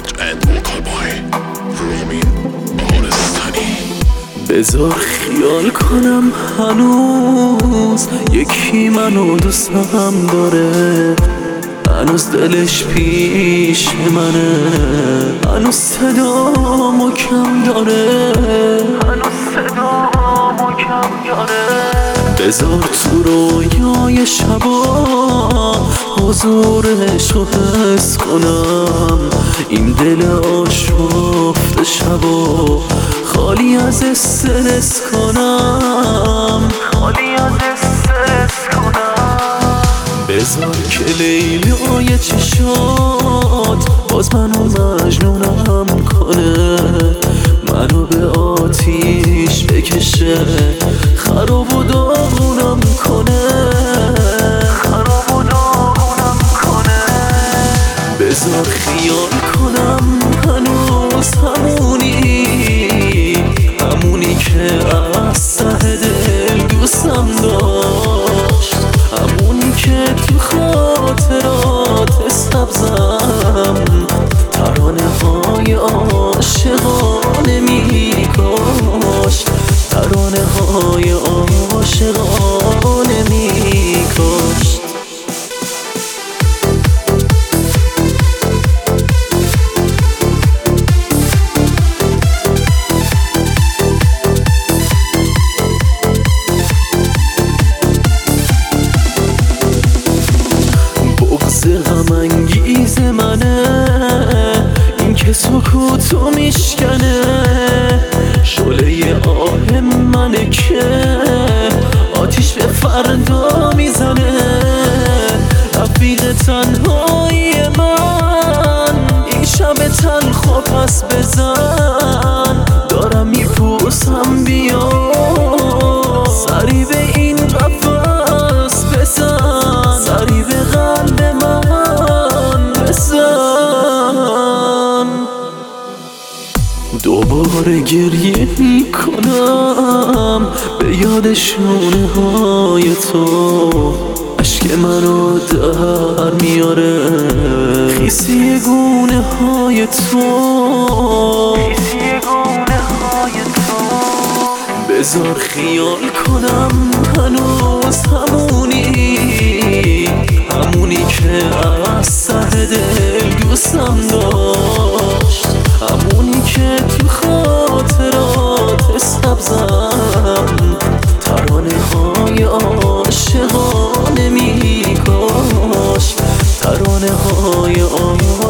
and vocal by رامین بارستانی. بذار خیال کنم هنوز یکی منو دوستم داره، هنوز دلش پیش منه، هنوز صدامو کم داره، هنوز صدامو کم داره. بذار تو رویای شبا حضورشو حس کنم، این دل آشفته شبا خالی از استرس کنم، خالی از استرس کنم. بذار که لیلای چشات باز منو مجنونم کنه، منو به آتیش بکشه، خراب و داغونم کنه، خراب و داغونم کنه. بذار خیال کنم هنوز همونی که از ته دل دوستم داشت، همونی که تو خاطرات سبزم ترانه های عاشقانه میکاشت، ترانه های عاشقانه میکاشت. غم انگیز منه این که سکوتو میشکنه، شعله آه منه که آتیش به فردا میزنه، رفیق تنهایی من این شب تلخ و پس بزن، دارم میپوسم بیا سری به این قفس بزن، سری به قلب من بزن. دوباره گریه میکنم به یاد شونه های تو، عشق منو در میاره خیسی گونه های تو، خیسی گونه های تو. بذار خیال کنم هنوز همونی که از ته دل دوستم داشت، همونی که تو خاطرات سبزم ترانه های عاشقانه میکاشت، ترانه های